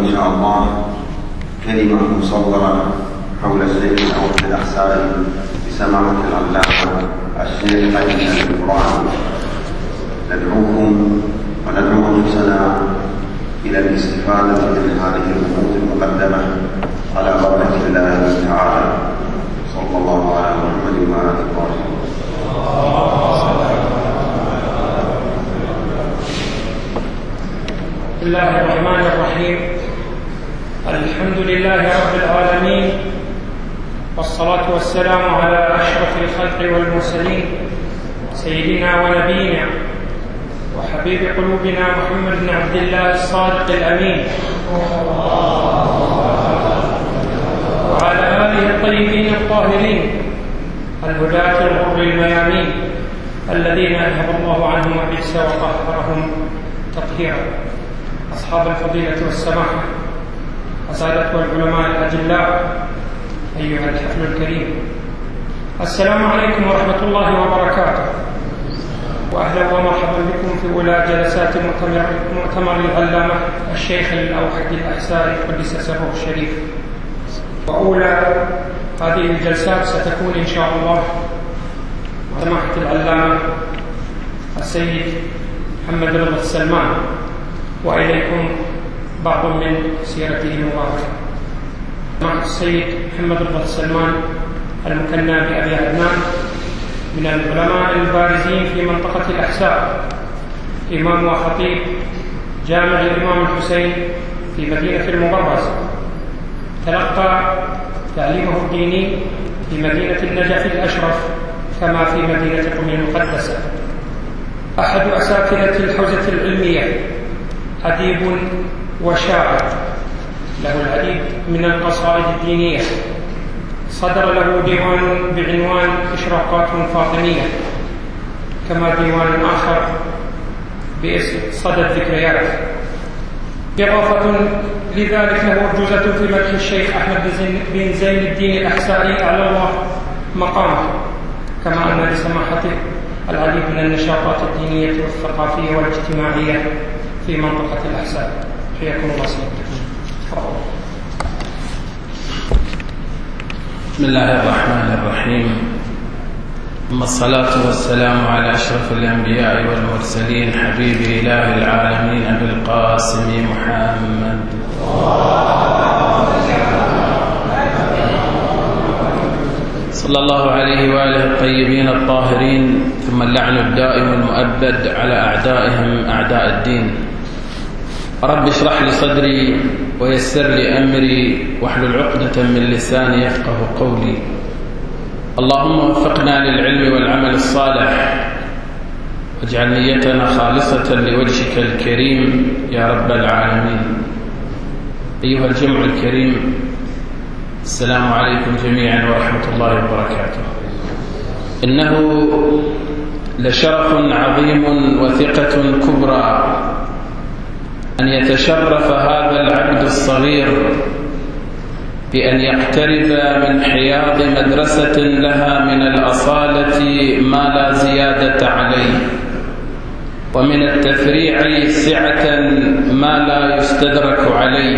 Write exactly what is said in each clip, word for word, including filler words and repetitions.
إن شاء الله كلمة مصورة حول الشيخ الأول الأحسائي بسماحة العلامة الشيخ أيمن القرآن. ندعوكم وندعو أنفسنا إلى الاستفادة من هذه الأمور المقدمة على بركة الله تعالى. صلى الله على محمد وعلى آله وصحبه. بسم الله الرحمن الرحيم. الحمد لله رب العالمين، والصلاة والسلام على أشرف الخلق والمرسلين، سيدنا ونبينا وحبيب قلوبنا محمد بن عبد الله الصادق الأمين، وعلى آله الطيبين الطاهرين الهداة الغر الميامين الذين أذهب الله عنهم الرجس وطهرهم تطهيرا. أصحاب الفضيلة والسماحة، السادة والعلماء الأجلاء، أيها الحفل الكريم، السلام عليكم ورحمة الله وبركاته، وأهلا ومرحبا بكم في أولى جلسات مؤتمر العلامة الشيخ الأوحد الأحسائي قدس سره الشريف. وأولى هذه الجلسات ستكون إن شاء الله سماحة العلامة السيد محمد رضا السلمان، وإليكم بعض من سيرته المباركة. سماحة السيد محمد رضا السلمان المكنى بأبي عدنان من العلماء البارزين في منطقة الأحساء، إمام وخطيب جامع الإمام الحسين في مدينة المبرز، تلقى تعليمه الديني في مدينة النجف الأشرف كما في مدينة قم المقدسة. أحد أساتذة الحوزة العلمية، أديب وشاعر، له العديد من القصائد الدينية، صدر له ديوان بعنوان إشراقات فاطمية، كما ديوان آخر باسم صدى الذكريات. إضافة لذلك له أرجوزة في مدح الشيخ أحمد بن زين الدين الأحسائي أعلى الله مقامه، كما أن لسماحته العديد من النشاطات الدينية والثقافية والاجتماعية في منطقة الأحساء. حياكم الله سيدنا. بسم الله الرحمن الرحيم، ثم الصلاة والسلام على أشرف الأنبياء والمرسلين، حبيب إله العالمين أبي القاسم محمد صلى الله عليه وآله الطيبين الطاهرين، ثم اللعن الدائم المؤبد على أعدائهم أعداء الدين. رب اشرح لي صدري ويسر لي أمري واحلل عقدة من لساني يفقه قولي. اللهم وفقنا للعلم والعمل الصالح، واجعل نيتنا خالصة لوجهك الكريم يا رب العالمين. أيها الجمع الكريم، السلام عليكم جميعا ورحمة الله وبركاته. إنه لشرف عظيم وثقة كبرى أن يتشرف هذا العبد الصغير بأن يقترب من حياض مدرسة لها من الأصالة ما لا زيادة عليه، ومن التفريع سعة ما لا يستدرك عليه.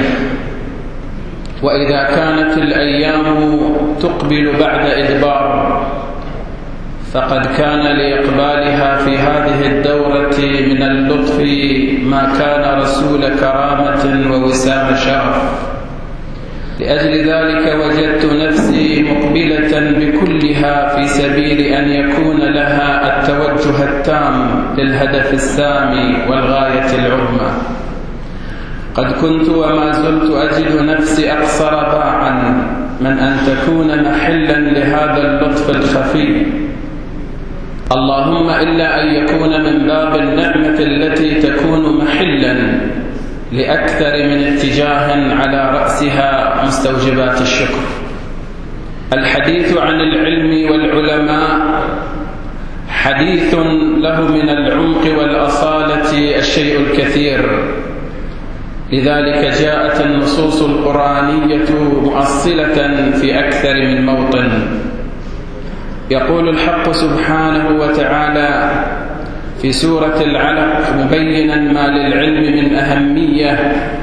وإذا كانت الأيام تقبل بعد إدبار، فقد كان لإقبالها في هذه الدورة من اللطف ما كان رسول كرامة ووسام شرف. لأجل ذلك وجدت نفسي مقبلة بكلها في سبيل أن يكون لها التوجه التام للهدف السامي والغاية العظمى. قد كنت وما زلت أجد نفسي أقصر باعا من أن تكون محلا لهذا اللطف الخفي، اللهم إلا أن يكون من باب النعمة التي تكون محلا لأكثر من اتجاه على رأسها مستوجبات الشكر. الحديث عن العلم والعلماء حديث له من العمق والأصالة الشيء الكثير، لذلك جاءت النصوص القرآنية مؤصلة في أكثر من موطن. يقول الحق سبحانه وتعالى في سورة العلق مبينا ما للعلم من أهمية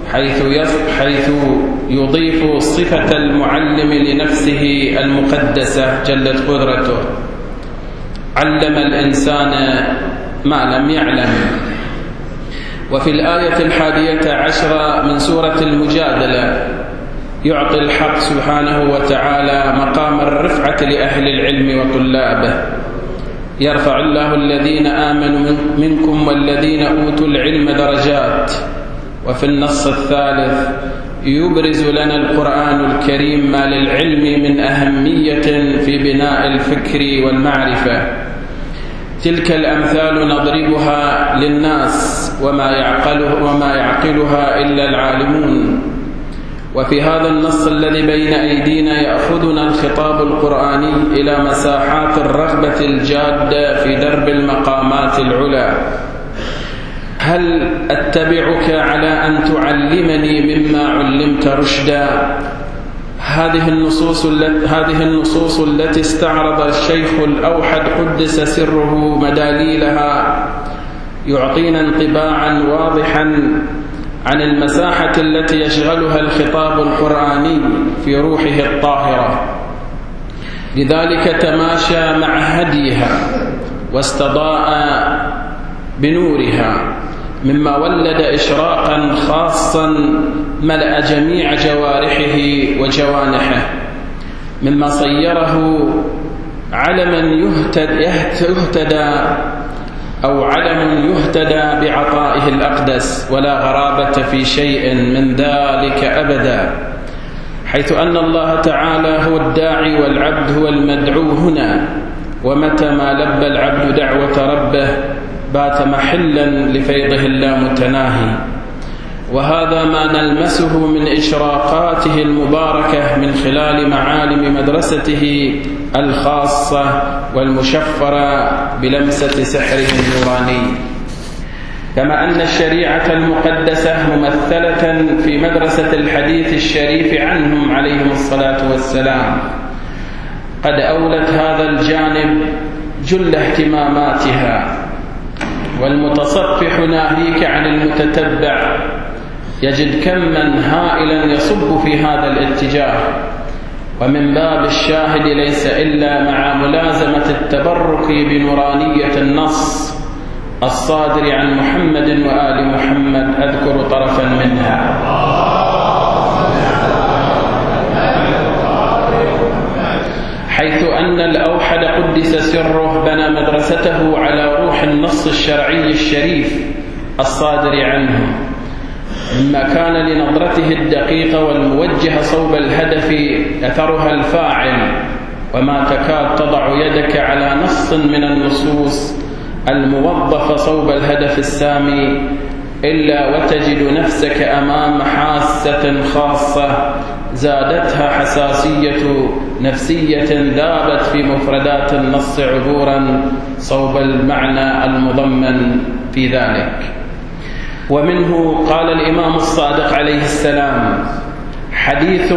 حيث حيث يضيف صفة المعلم لنفسه المقدسة جلت قدرته. علم الإنسان ما لم يعلم. وفي الآية الحادية عشرة من سورة المجادلة يعطي الحق سبحانه وتعالى مقام الرفعة لأهل العلم وطلابه. يرفع الله الذين آمنوا منكم والذين أوتوا العلم درجات. وفي النص الثالث يبرز لنا القرآن الكريم ما للعلم من أهمية في بناء الفكر والمعرفة. تلك الأمثال نضربها للناس وما يعقله وما يعقلها إلا العالمون. وفي هذا النص الذي بين أيدينا يأخذنا الخطاب القرآني إلى مساحات الرغبة الجادة في درب المقامات العلى. هل أتبعك على أن تعلمني مما علمت رشدا؟ هذه النصوص هذه النصوص التي استعرض الشيخ الأوحد قدس سره مداليلها يعطينا انطباعا واضحا عن المساحة التي يشغلها الخطاب القرآني في روحه الطاهرة. لذلك تماشى مع هديها واستضاء بنورها، مما ولد إشراقا خاصا ملأ جميع جوارحه وجوانحه، مما صيره علما يهتدى أو علم يهتدى بعطائه الأقدس، ولا غرابة في شيء من ذلك أبدا، حيث أن الله تعالى هو الداعي والعبد هو المدعو هنا. ومتى ما لبى العبد دعوة ربه بات محلا لفيضه اللامتناهي. وهذا ما نلمسه من إشراقاته المباركة من خلال معالم مدرسته الخاصة والمشفرة بلمسة سحره النوراني. كما أن الشريعة المقدسة ممثلة في مدرسة الحديث الشريف عنهم عليهم الصلاة والسلام قد أولت هذا الجانب جل اهتماماتها. والمتصفح ناهيك عن المتتبع يجد كما هائلا يصب في هذا الاتجاه. ومن باب الشاهد ليس إلا مع ملازمة التبرك بنورانية النص الصادر عن محمد وآل محمد أذكر طرفا منها. حيث أن الأوحد قدس سره بنى مدرسته على روح النص الشرعي الشريف الصادر عنه، مما كان لنظرته الدقيقة والموجهة صوب الهدف أثرها الفاعل. وما تكاد تضع يدك على نص من النصوص الموظفة صوب الهدف السامي إلا وتجد نفسك أمام حاسة خاصة زادتها حساسية نفسية ذابت في مفردات النص عبورا صوب المعنى المضمن في ذلك. ومنه قال الإمام الصادق عليه السلام: حديث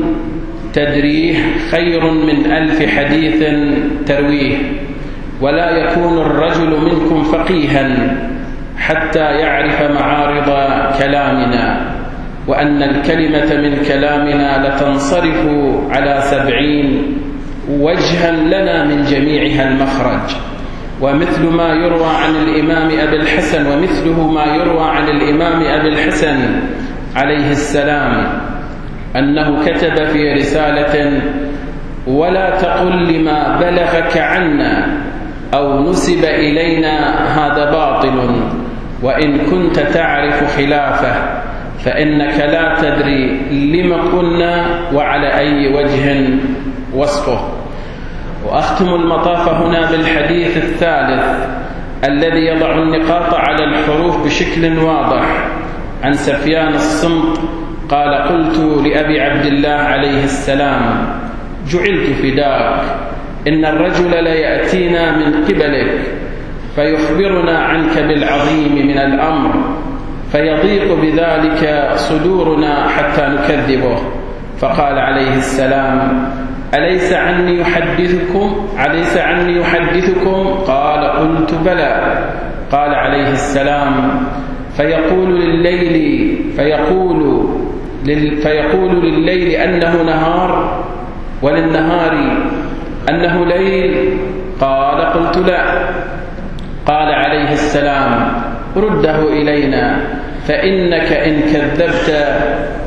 تدريه خير من ألف حديث ترويه، ولا يكون الرجل منكم فقيها حتى يعرف معارض كلامنا، وأن الكلمة من كلامنا لتنصرف على سبعين وجها لنا من جميعها المخرج. ومثل ما يروى عن الإمام أبي الحسن ومثله ما يروى عن الإمام أبي الحسن عليه السلام أنه كتب في رسالة: ولا تقل لما بلغك عنا أو نسب إلينا هذا باطل، وإن كنت تعرف خلافه فإنك لا تدري لما قلنا وعلى أي وجه وصفه. وأختم المطاف هنا بالحديث الثالث الذي يضع النقاط على الحروف بشكل واضح عن سفيان الصمت قال: قلت لأبي عبد الله عليه السلام: جعلت فداك، إن الرجل ليأتينا من قبلك فيخبرنا عنك بالعظيم من الأمر، فيضيق بذلك صدورنا حتى نكذبه. فقال عليه السلام: أليس عني يحدثكم أليس عني يحدثكم قال: قلت بلى. قال عليه السلام: فيقول لليل فيقول لل فيقول لليل أنه نهار وللنهار أنه ليل؟ قال: قلت لا. قال عليه السلام: رده إلينا، فإنك إن كذبت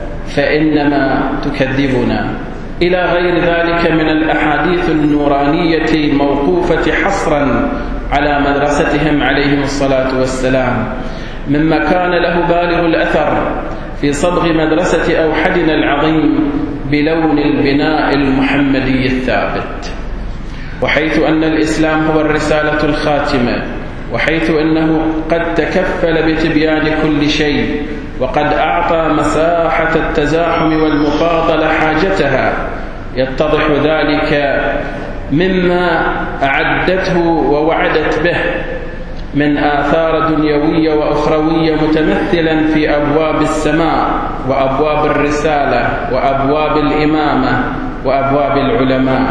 فإنما تكذبنا، إلى غير ذلك من الأحاديث النورانية الموقوفة حصرا على مدرستهم عليهم الصلاة والسلام، مما كان له بالغ الأثر في صبغ مدرسة أوحدنا العظيم بلون البناء المحمدي الثابت. وحيث أن الإسلام هو الرسالة الخاتمة، وحيث أنه قد تكفل بتبيان كل شيء، وقد أعطى مساحة التزاحم والمفاضلة حاجتها، يتضح ذلك مما أعدته ووعدت به من آثار دنيوية وأخروية، متمثلا في أبواب السماء وأبواب الرسالة وأبواب الإمامة وأبواب العلماء.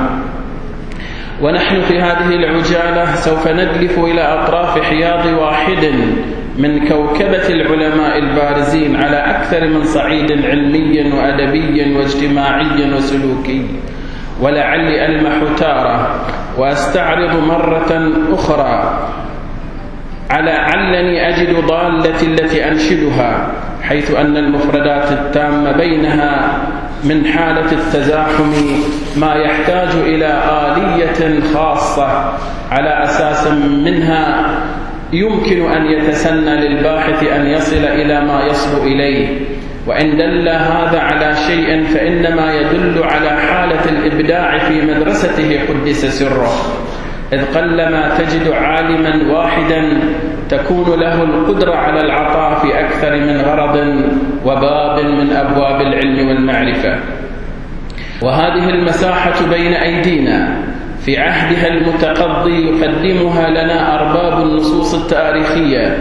ونحن في هذه العجالة سوف ندلف إلى أطراف حياض واحد من كوكبة العلماء البارزين على أكثر من صعيد علمي وأدبي واجتماعي وسلوكي، ولعلي ألمح تارة وأستعرض مرة أخرى على علني أجد ضالة التي أنشدها، حيث أن المفردات التامة بينها من حالة التزاحم ما يحتاج إلى آلية خاصة على أساس منها يمكن أن يتسنى للباحث أن يصل إلى ما يصل إليه. وإن دل هذا على شيء فإنما يدل على حالة الإبداع في مدرسته قدس سره، إذ قلما تجد عالما واحدا تكون له القدرة على العطاء في أكثر من غرض وباب من أبواب العلم والمعرفة. وهذه المساحة بين أيدينا في عهدها المتقضي يقدمها لنا أرباب النصوص التاريخية،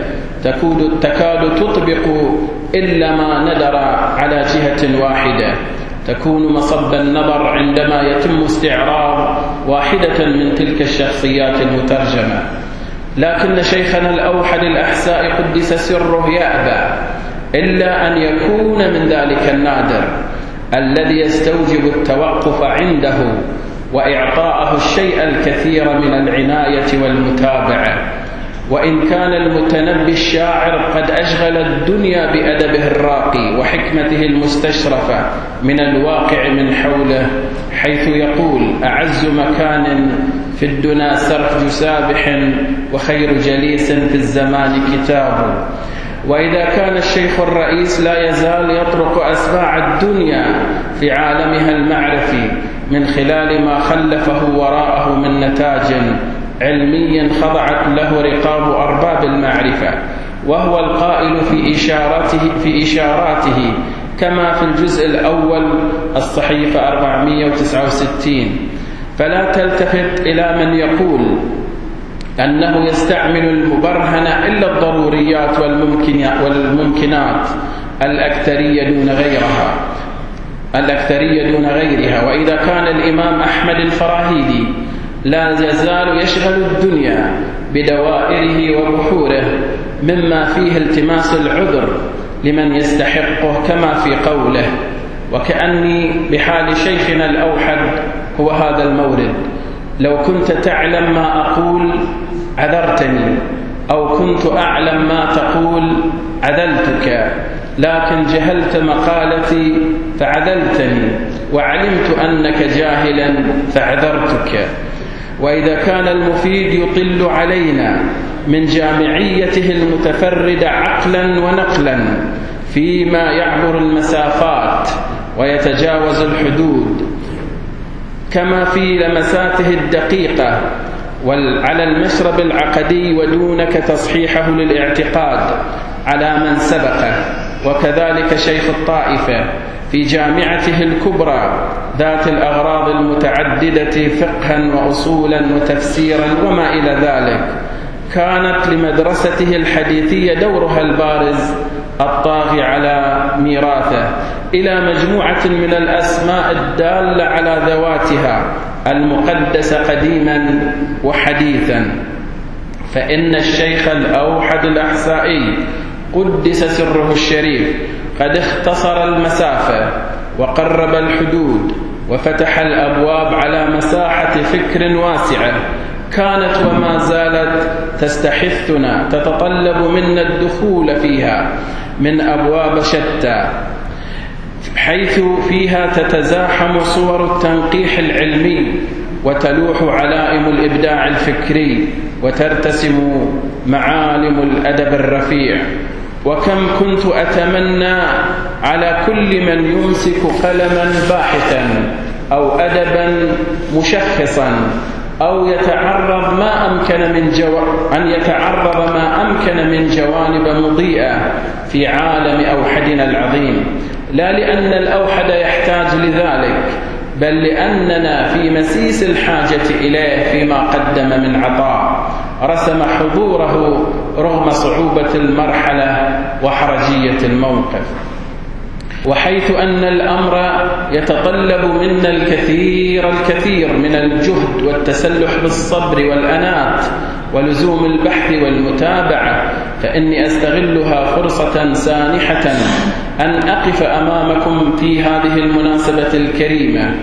تكاد تطبق إلا ما ندر على جهة واحدة، تكون مصب النظر عندما يتم استعراض واحدة من تلك الشخصيات المترجمة. لكن شيخنا الأوحد الأحساء قدس سره يأبى إلا أن يكون من ذلك النادر الذي يستوجب التوقف عنده وإعطاءه الشيء الكثير من العناية والمتابعة. وإن كان المتنبي الشاعر قد أشغل الدنيا بأدبه الراقي وحكمته المستشرفة من الواقع من حوله، حيث يقول: أعز مكان في الدنا سرج سابح، وخير جليس في الزمان كتاب. وإذا كان الشيخ الرئيس لا يزال يطرق أسباع الدنيا في عالمها المعرفي من خلال ما خلفه وراءه من نتاج علمي خضعت له رقاب أرباب المعرفة، وهو القائل في إشاراته, في إشاراته كما في الجزء الأول الصحيفة أربعمائة وتسعة وستين: فلا تلتفت إلى من يقول أنه يستعمل المبرهن إلا الضروريات والممكنات الأكثرية دون غيرها الأكثرية دون غيرها. وإذا كان الإمام أحمد الفراهيدي لا يزال يشغل الدنيا بدوائره وبحوره مما فيه التماس العذر لمن يستحقه، كما في قوله: وكأني بحال شيخنا الأوحد هو هذا المورد، لو كنت تعلم ما أقول عذرتني، أو كنت أعلم ما تقول عذلتك، لكن جهلت مقالتي فعذلتني، وعلمت أنك جاهلا فعذرتك. وإذا كان المفيد يطل علينا من جامعيته المتفردة عقلا ونقلا فيما يعبر المسافات ويتجاوز الحدود، كما في لمساته الدقيقة على المشرب العقدي ودونك تصحيحه للاعتقاد على من سبقه، وكذلك شيخ الطائفة في جامعته الكبرى ذات الأغراض المتعددة فقها وأصولا وتفسيرا وما إلى ذلك، كانت لمدرسته الحديثية دورها البارز الطاغي على ميراثه إلى مجموعة من الأسماء الدالة على ذواتها المقدسة قديما وحديثا. فإن الشيخ الأوحد الأحسائي قدس سره الشريف قد اختصر المسافة وقرب الحدود وفتح الأبواب على مساحة فكر واسعة كانت وما زالت تستحثنا تتطلب منا الدخول فيها من أبواب شتى، حيث فيها تتزاحم صور التنقيح العلمي وتلوح علائم الإبداع الفكري وترتسم معالم الأدب الرفيع. وكم كنت أتمنى على كل من يمسك قلما باحثا أو أدبا مشخصا أو يتعرض ما أمكن من جو... أن يتعرض ما أمكن من جوانب مضيئة في عالم أوحدنا العظيم، لا لأن الأوحد يحتاج لذلك، بل لأننا في مسيس الحاجة إليه فيما قدم من عطاء رسم حضوره رغم صعوبة المرحلة وحرجية الموقف. وحيث أن الأمر يتطلب منا الكثير الكثير من الجهد والتسلح بالصبر والأنات ولزوم البحث والمتابعة، فإني أستغلها فرصة سانحة أن أقف أمامكم في هذه المناسبة الكريمة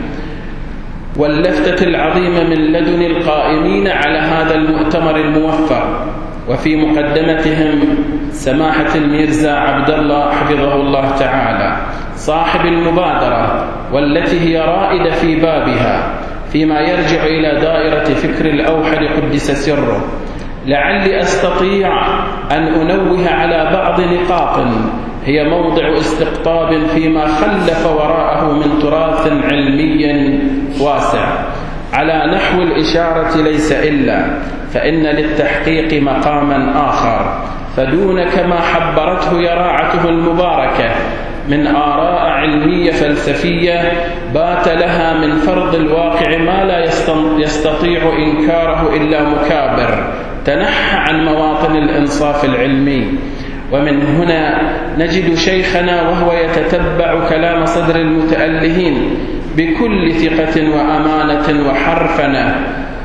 واللفتة العظيمة من لدن القائمين على هذا المؤتمر الموفق، وفي مقدمتهم سماحة الميرزا عبد الله حفظه الله تعالى صاحب المبادرة والتي هي رائدة في بابها فيما يرجع إلى دائرة فكر الأوحد قدس سره. لعلي أستطيع أن أنوه على بعض نقاط هي موضع استقطاب فيما خلف وراءه من تراث علمي واسع. على نحو الإشارة ليس إلا فإن للتحقيق مقاما آخر، فدون كما حبرته يراعته المباركة من آراء علمية فلسفية بات لها من فرض الواقع ما لا يستطيع إنكاره إلا مكابر تنحى عن مواطن الإنصاف العلمي. ومن هنا نجد شيخنا وهو يتتبع كلام صدر المتألهين بكل ثقة وأمانة وحرفنة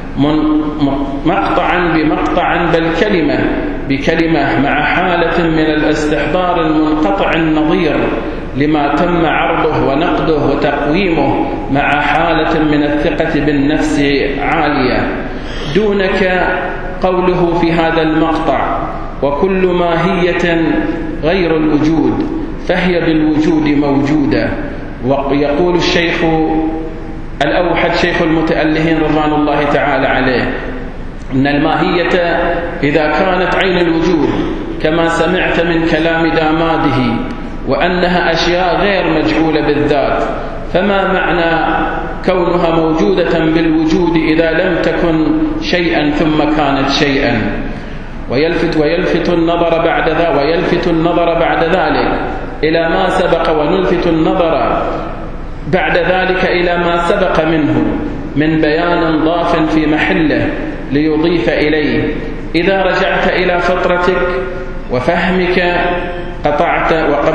مقطعا بمقطع بل كلمة بكلمة مع حالة من الاستحضار المنقطع النظير لما تم عرضه ونقده وتقويمه مع حالة من الثقة بالنفس عالية. دونك قوله في هذا المقطع وكل ماهية غير الوجود فهي بالوجود موجودة. ويقول الشيخ الأوحد شيخ المتألهين رضوان الله تعالى عليه إن الماهية إذا كانت عين الوجود كما سمعت من كلام داماده وأنها أشياء غير مجهولة بالذات، فما معنى كونها موجودة بالوجود إذا لم تكن شيئا ثم كانت شيئا؟ ويلفت ويلفت النظر بعد ذا ويلفت النظر بعد ذلك إلى ما سبق ونلفت النظر بعد ذلك إلى ما سبق منه من بيان ضاف في محله ليضيف إليه. إذا رجعت إلى فطرتك وفهمك قطعت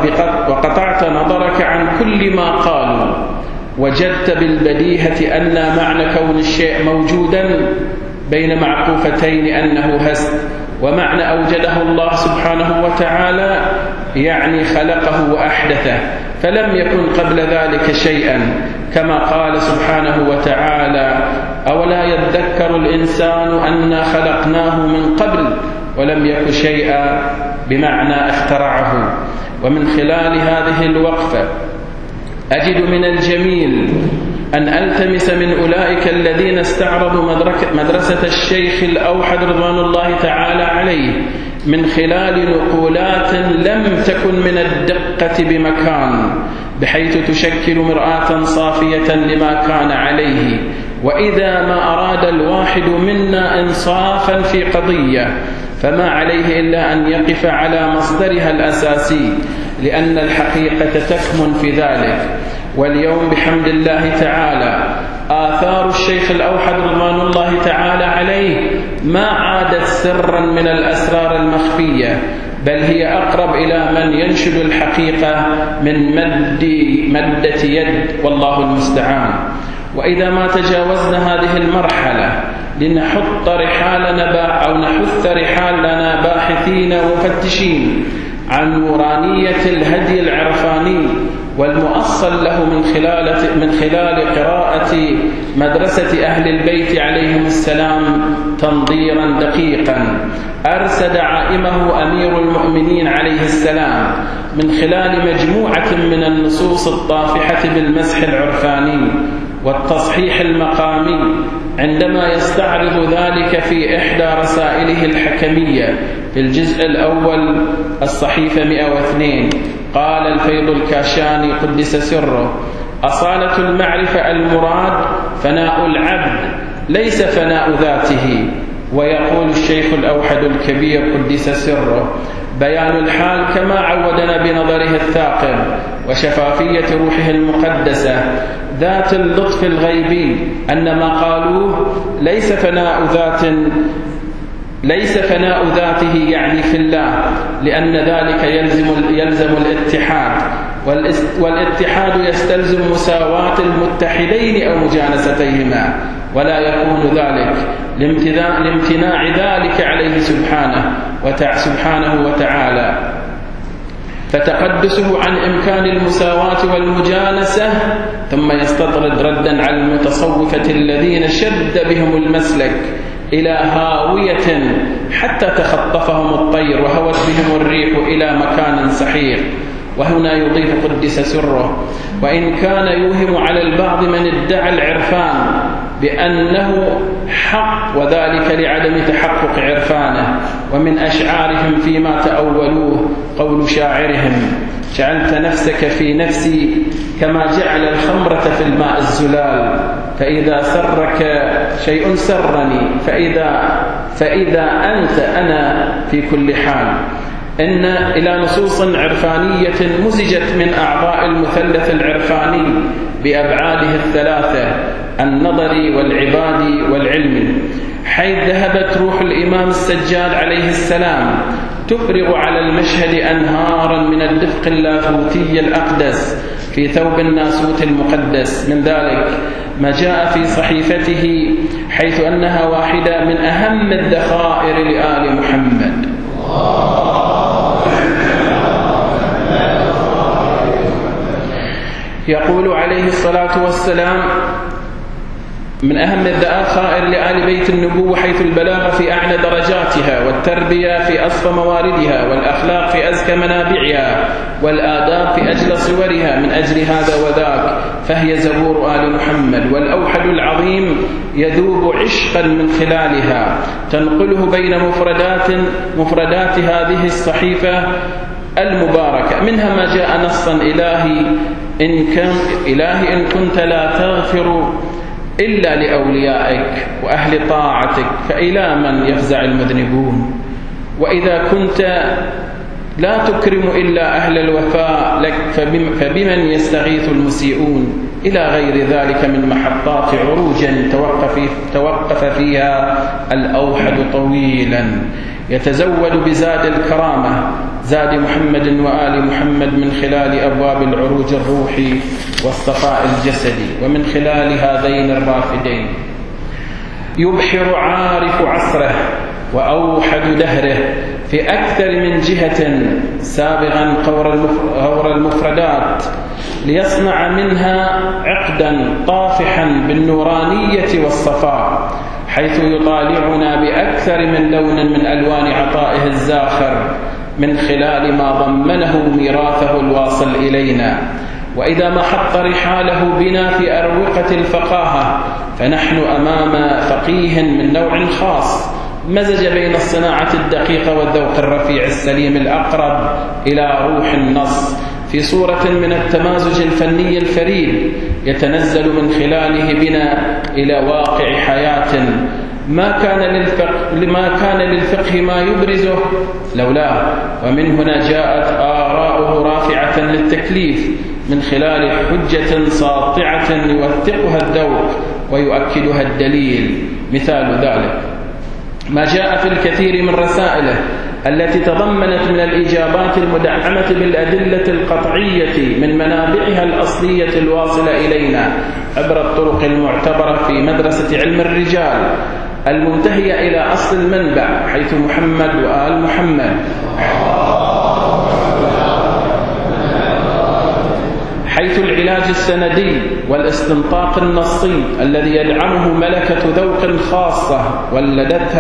وقطعت نظرك عن كل ما قالوا وجدت بالبديهة أن معنى كون الشيء موجودا بين معقوفتين أنه هست، ومعنى أوجده الله سبحانه وتعالى يعني خلقه وأحدثه، فلم يكن قبل ذلك شيئا، كما قال سبحانه وتعالى أولا يذكر الإنسان أنا خلقناه من قبل ولم يك شيئا بمعنى اخترعه. ومن خلال هذه الوقفة أجد من الجميل أن ألتمس من أولئك الذين استعرضوا مدرسة الشيخ الأوحد رضوان الله تعالى عليه من خلال نقولات لم تكن من الدقة بمكان بحيث تشكل مرآة صافية لما كان عليه. وإذا ما أراد الواحد منا إنصافا في قضية فما عليه إلا أن يقف على مصدرها الأساسي، لأن الحقيقة تكمن في ذلك. واليوم بحمد الله تعالى آثار الشيخ الأوحد رضوان الله تعالى عليه ما عادت سرا من الأسرار المخفية، بل هي أقرب إلى من ينشد الحقيقة من مد مدة يد، والله المستعان. وإذا ما تجاوزنا هذه المرحلة لنحط رحالنا أو نحث رحالنا باحثين ومفتشين عن نورانية الهدي العرفاني والمؤصل له من خلال من خلال قراءة مدرسة أهل البيت عليهم السلام تنظيرا دقيقا أرسد عائمه أمير المؤمنين عليه السلام من خلال مجموعة من النصوص الطافحة بالمسح العرفاني والتصحيح المقامي عندما يستعرض ذلك في إحدى رسائله الحكمية في الجزء الأول الصحيفة مئة واثنين. قال الفيض الكاشاني قدس سره: أصالة المعرفة المراد فناء العبد ليس فناء ذاته. ويقول الشيخ الأوحد الكبير قدس سره: بيان الحال كما عودنا بنظره الثاقب وشفافية روحه المقدسة ذات اللطف الغيبي أن ما قالوه ليس فناء ذات ليس فناء ذاته يعني في الله، لأن ذلك يلزم يلزم الاتحاد، والاتحاد يستلزم مساواة المتحدين أو مجانستيهما، ولا يكون ذلك لامتناع ذلك عليه سبحانه سبحانه وتعالى، فتقدسه عن إمكان المساواة والمجانسة. ثم يستطرد ردا على المتصوفة الذين شد بهم المسلك إلى هاوية حتى تخطفهم الطير وهوت بهم الريح إلى مكان سحيق. وهنا يضيف قدس سره: وإن كان يوهم على البعض من ادعى العرفان بأنه حق وذلك لعدم تحقق عرفانه. ومن أشعارهم فيما تأولوه قول شاعرهم: جعلت نفسك في نفسي كما جعل الخمرة في الماء الزلال، فإذا سرك شيء سرني، فإذا, فإذا أنت أنا في كل حال. إن إلى نصوص عرفانية مزجت من أعضاء المثلث العرفاني بأبعاده الثلاثة النظري والعبادي والعلمي، حيث ذهبت روح الإمام السجاد عليه السلام تفرغ على المشهد أنهارا من الدفق اللاهوتي الأقدس في ثوب الناسوت المقدس. من ذلك ما جاء في صحيفته حيث أنها واحدة من أهم الذخائر لآل محمد. يقول عليه الصلاة والسلام: من أهم الذخائر لآل بيت النبوة حيث البلاغة في أعلى درجاتها، والتربية في أصفى مواردها، والأخلاق في أزكى منابعها، والآداب في أجل صورها. من أجل هذا وذاك فهي زبور آل محمد، والأوحد العظيم يذوب عشقا من خلالها، تنقله بين مفردات مفردات هذه الصحيفة المباركة. منها ما جاء نصا: إلهي إن, كان إلهي إن كنت لا تغفر إلا لأوليائك وأهل طاعتك فإلى من يفزع المذنبون، وإذا كنت لا تكرم إلا أهل الوفاء لك فبمن يستغيث المسيئون، إلى غير ذلك من محطات عروج توقف, توقف فيها الأوحد طويلا، يتزود بزاد الكرامة زاد محمد وآل محمد من خلال أبواب العروج الروحي والصفاء الجسدي، ومن خلال هذين الرافدين يبحر عارف عصره وأوحد دهره في أكثر من جهة سابغا غور المفردات ليصنع منها عقدا طافحا بالنورانية والصفاء، حيث يطالعنا بأكثر من لون من ألوان عطائه الزاخر من خلال ما ضمنه ميراثه الواصل إلينا. وإذا ما حط رحاله بنا في أروقة الفقاهة فنحن أمام فقيه من نوع خاص مزج بين الصناعة الدقيقة والذوق الرفيع السليم الأقرب إلى روح النص في صورة من التمازج الفني الفريد يتنزل من خلاله بنا إلى واقع حياة ما كان للفقه لما كان للفقه ما يبرزه لولاه. ومن هنا جاءت آراؤه رافعة للتكليف من خلال حجة ساطعة يوثقها الذوق ويؤكدها الدليل. مثال ذلك ما جاء في الكثير من رسائله التي تضمنت من الإجابات المدعمة بالأدلة القطعية من منابعها الأصلية الواصلة إلينا عبر الطرق المعتبرة في مدرسة علم الرجال المنتهية إلى أصل المنبع حيث محمد وآل محمد. حيث العلاج السندي والاستنطاق النصي الذي يدعمه ملكة ذوق خاصة ولدتها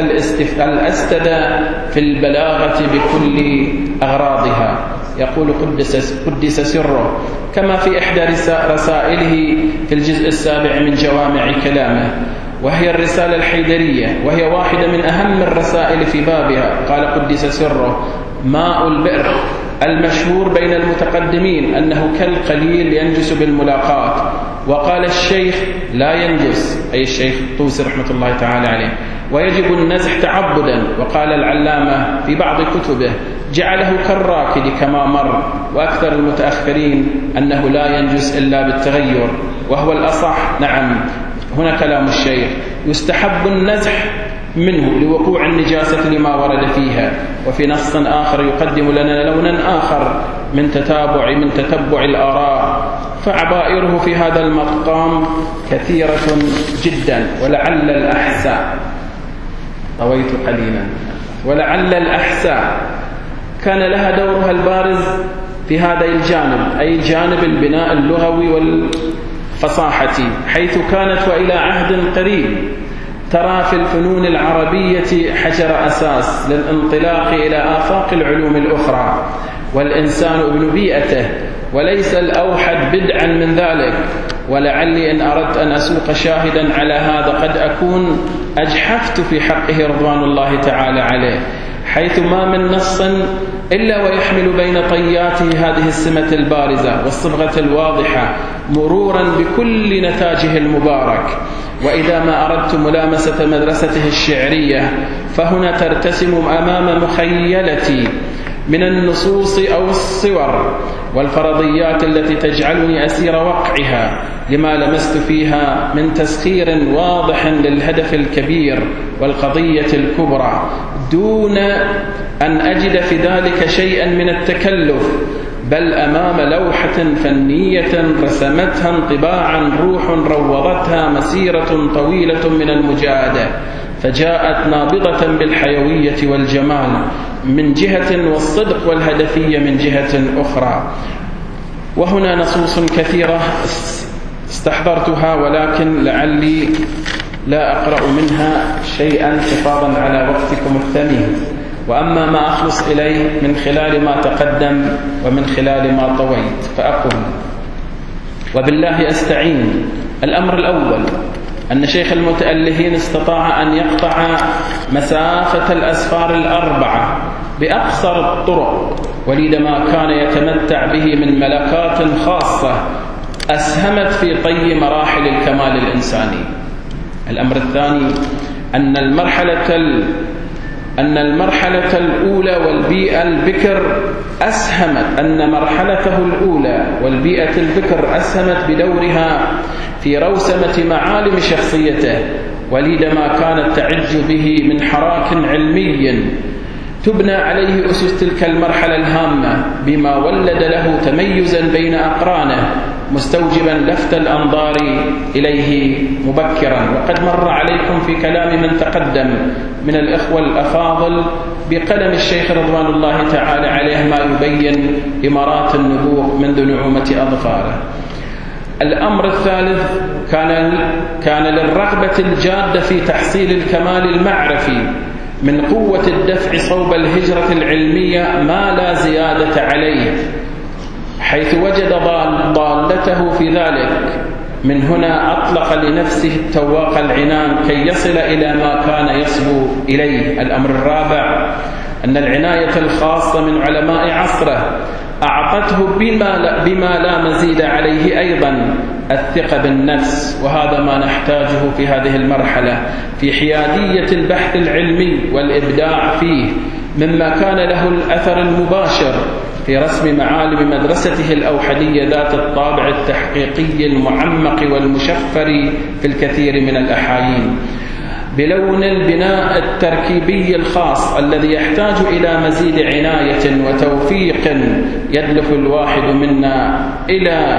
الأستدى في البلاغة بكل أغراضها. يقول قدس, قدس سره كما في إحدى رسائله في الجزء السابع من جوامع كلامه، وهي الرسالة الحيدرية، وهي واحدة من أهم الرسائل في بابها. قال قدس سره: ماء البئر المشهور بين المتقدمين أنه كالقليل ينجس بالملاقات، وقال الشيخ لا ينجس، أي الشيخ الطوسي رحمة الله تعالى عليه، ويجب النزح تعبدا. وقال العلامة في بعض كتبه جعله كالراكد كما مر، وأكثر المتأخرين أنه لا ينجس إلا بالتغير، وهو الأصح. نعم، هنا كلام الشيخ: يستحب النزح منه لوقوع النجاسة لما ورد فيها. وفي نص آخر يقدم لنا لونا آخر من تتابع من تتبع الآراء، فعبائره في هذا المقام كثيرة جدا. ولعل الأحساء، طويت قليلا، ولعل الأحساء كان لها دورها البارز في هذا الجانب، أي جانب البناء اللغوي والفصاحة، حيث كانت وإلى عهد قريب ترى في الفنون العربية حجر أساس للانطلاق إلى آفاق العلوم الأخرى، والإنسان ابن بيئته، وليس الأوحد بدعا من ذلك. ولعلي إن أردت أن أسوق شاهدا على هذا قد أكون أجحفت في حقه رضوان الله تعالى عليه، حيث ما من نص إلا ويحمل بين طياته هذه السمة البارزة والصبغة الواضحة، مرورا بكل نتاجه المبارك. وإذا ما أردت ملامسة مدرسته الشعرية فهنا ترتسم أمام مخيلتي من النصوص أو الصور والفرضيات التي تجعلني أسير وقعها لما لمست فيها من تسخير واضح للهدف الكبير والقضية الكبرى، دون أن أجد في ذلك شيئا من التكلف، بل أمام لوحة فنية رسمتها انطباعا روح روضتها مسيرة طويلة من المجاهدة، فجاءت نابضة بالحيوية والجمال من جهة والصدق والهدفية من جهة أخرى. وهنا نصوص كثيرة استحضرتها، ولكن لعلي لا أقرأ منها شيئا حفاظا على وقتكم الثمين، وأما ما أخلص إليه من خلال ما تقدم ومن خلال ما طويت فأقول وبالله أستعين. الأمر الأول أن شيخ المتألهين استطاع أن يقطع مسافة الأسفار الأربعة بأقصر الطرق، ولذا ما كان يتمتع به من ملكات خاصة أسهمت في طي مراحل الكمال الإنساني. الأمر الثاني أن المرحلة أن المرحلة الأولى والبيئة البكر أسهمت أن مرحلته الأولى والبيئة البكر أسهمت بدورها في روسمة معالم شخصيته، ولذا ما كانت تعج به من حراك علمي تبنى عليه أسس تلك المرحلة الهامة، بما ولد له تميزا بين أقرانه مستوجبا لفت الأنظار إليه مبكرا. وقد مر عليكم في كلام من تقدم من الإخوة الأفاضل بقلم الشيخ رضوان الله تعالى عليه ما يبين إمارات النبوغ منذ نعومة أظفاره. الأمر الثالث كان كان للرغبة الجادة في تحصيل الكمال المعرفي من قوة الدفع صوب الهجرة العلمية ما لا زيادة عليه، حيث وجد ضالته في ذلك. من هنا أطلق لنفسه التواق العنان كي يصل إلى ما كان يصبو إليه. الأمر الرابع أن العناية الخاصة من علماء عصره أعطته بما لا, بما لا مزيد عليه أيضا الثقة بالنفس، وهذا ما نحتاجه في هذه المرحلة في حيادية البحث العلمي والإبداع فيه، مما كان له الأثر المباشر في رسم معالم مدرسته الأوحدية ذات الطابع التحقيقي المعمق والمشفر في الكثير من الأحايين، بلون البناء التركيبي الخاص الذي يحتاج إلى مزيد عناية وتوفيق يدلف الواحد منا إلى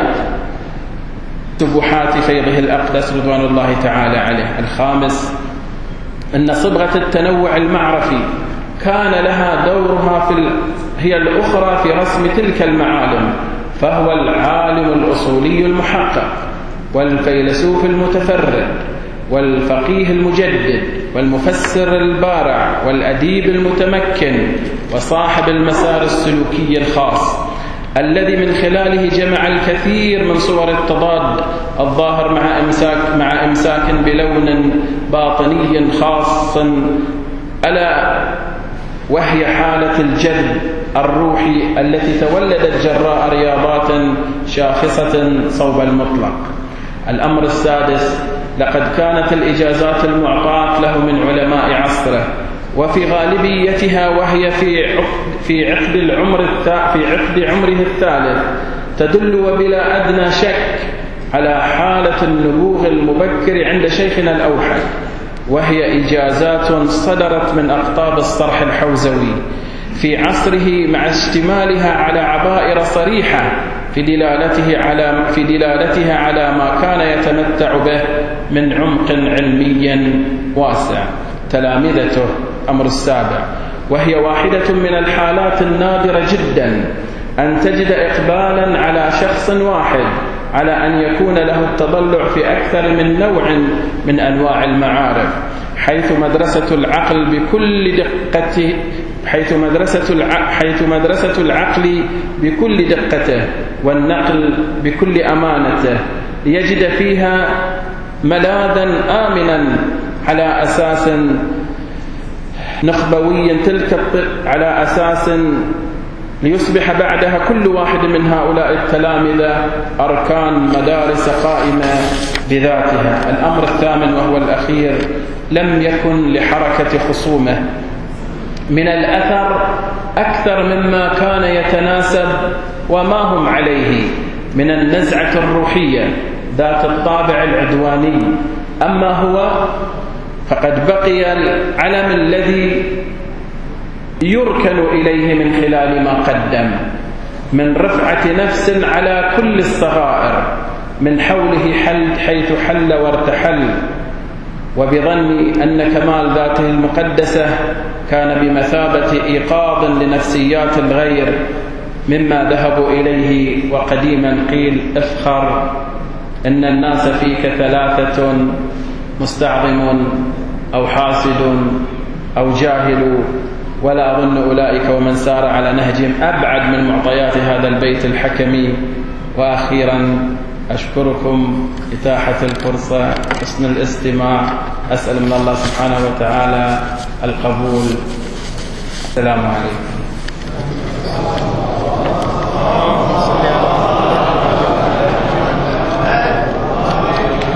سبحات فيضه الأقدس رضوان الله تعالى عليه. الخامس أن صبغة التنوع المعرفي كان لها دورها في ال... هي الأخرى في رسم تلك المعالم، فهو العالم الأصولي المحقق والفيلسوف المتفرد والفقيه المجدد والمفسر البارع والأديب المتمكن وصاحب المسار السلوكي الخاص الذي من خلاله جمع الكثير من صور التضاد الظاهر مع إمساك, مع إمساك بلون باطني خاص، ألا وهي حالة الجذب الروحي التي تولدت جراء رياضات شاخصة صوب المطلق. الأمر السادس: لقد كانت الإجازات المعطاة له من علماء عصره وفي غالبيتها وهي في عقد في عقد العمر في عقد عمره الثالث تدل وبلا أدنى شك على حالة النبوغ المبكر عند شيخنا الأوحد، وهي إجازات صدرت من أقطاب الصرح الحوزوي في عصره مع اشتمالها على عبائر صريحة في دلالته على في دلالتها على ما كان يتمتع به من عمق علمي واسع. تلامذته. أمر السابع: وهي واحدة من الحالات النادرة جدا أن تجد إقبالا على شخص واحد على أن يكون له التضلع في أكثر من نوع من أنواع المعارف، حيث مدرسة العقل بكل دقته حيث مدرسة الع... حيث مدرسة العقل بكل دقته والنقل بكل أمانته ليجد فيها ملاذا آمنا على أساس نخبوي تلك على أساس ليصبح بعدها كل واحد من هؤلاء التلامذة أركان مدارس قائمة بذاتها. الأمر الثامن وهو الأخير: لم يكن لحركة خصومه من الأثر أكثر مما كان يتناسب وما هم عليه من النزعة الروحية ذات الطابع العدواني. أما هو فقد بقي العلم الذي يركن إليه من خلال ما قدم من رفعة نفس على كل الصغائر من حوله حل حيث حل وارتحل، وبظني أن كمال ذاته المقدسة كان بمثابة إيقاظ لنفسيات الغير مما ذهبوا إليه. وقديما قيل: افخر إن الناس فيك ثلاثة: مستعظم أو حاسد أو جاهل. ولا أظن أولئك ومن سار على نهجهم أبعد من معطيات هذا البيت الحكمي. وأخيرا أشكركم إتاحة الفرصة، حسن الاستماع. أسأل من الله سبحانه وتعالى القبول. السلام عليكم.